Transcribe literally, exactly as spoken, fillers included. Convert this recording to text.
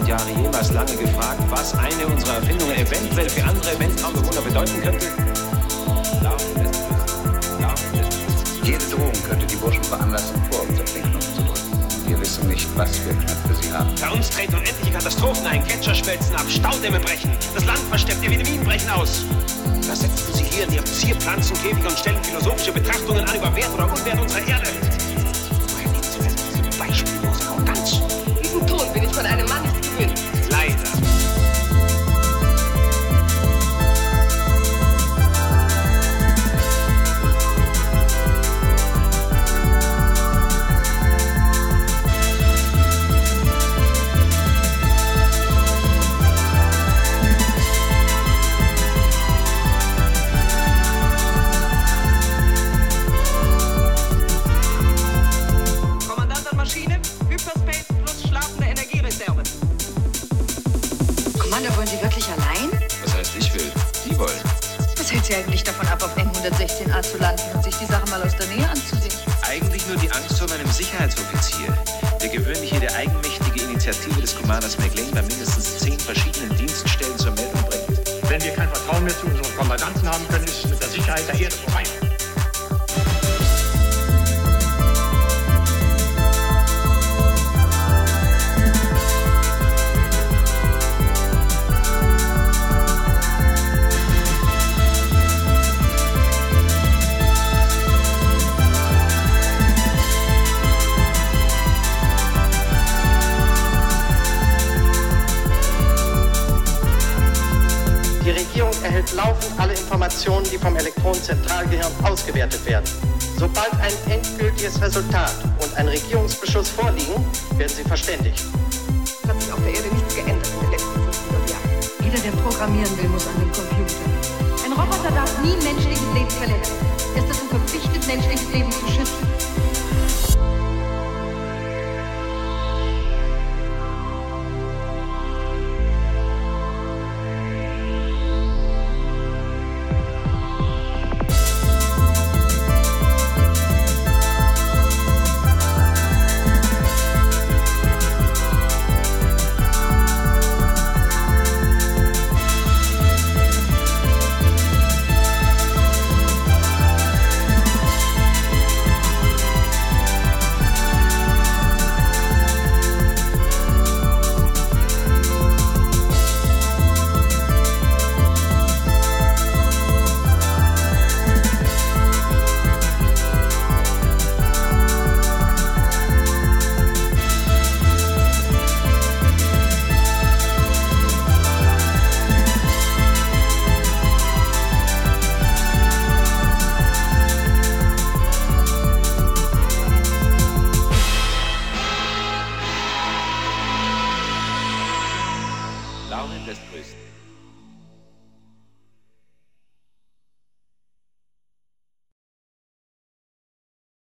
tausend Jahre jemals lange gefragt, was eine unserer Erfindungen eventuell für andere Weltraumbewohner bedeuten könnte? Jede Drohung könnte die Burschen veranlassen, vor uns auf den Knopf zu drücken. Wir wissen nicht, was für Knöpfe sie haben. Bei uns treten unendliche Katastrophen ein. Gletscher schmelzen ab, Staudämme brechen. Das Land versteppt, Epidemien brechen aus. Da setzen Sie hier in Ihrem Zierpflanzenkäfig und stellen philosophische Betrachtungen an über Wert oder Unwert unserer Erde. Woher nehmen Sie denn diese beispiellose Arroganz? Diesen Ton bin ich von einem Mann nicht gewöhnt. Leider. Commander, wollen Sie wirklich allein? Was heißt ich will? Die wollen. Was hält Sie eigentlich davon ab, auf N hundertsechzehn a zu landen und sich die Sache mal aus der Nähe anzusehen? Eigentlich nur die Angst vor meinem Sicherheitsoffizier, der gewöhnlich jede eigenmächtige Initiative des Commanders McLean bei mindestens zehn verschiedenen Dienststellen zur Meldung bringt. Wenn wir kein Vertrauen mehr zu unseren Kommandanten haben können, ist es mit der Sicherheit der Erde vorbei. Die Regierung erhält laufend alle Informationen, die vom Elektronenzentralgehirn ausgewertet werden. Sobald ein endgültiges Resultat und ein Regierungsbeschluss vorliegen, werden sie verständigt. Es hat sich auf der Erde nichts geändert in den letzten fünfhundert Jahren. Jeder, der programmieren will, muss an den Computer. Ein Roboter darf nie menschliches Leben verletzen. Er ist dazu verpflichtet, menschliches Leben zu schützen. Launen lässt grüßen.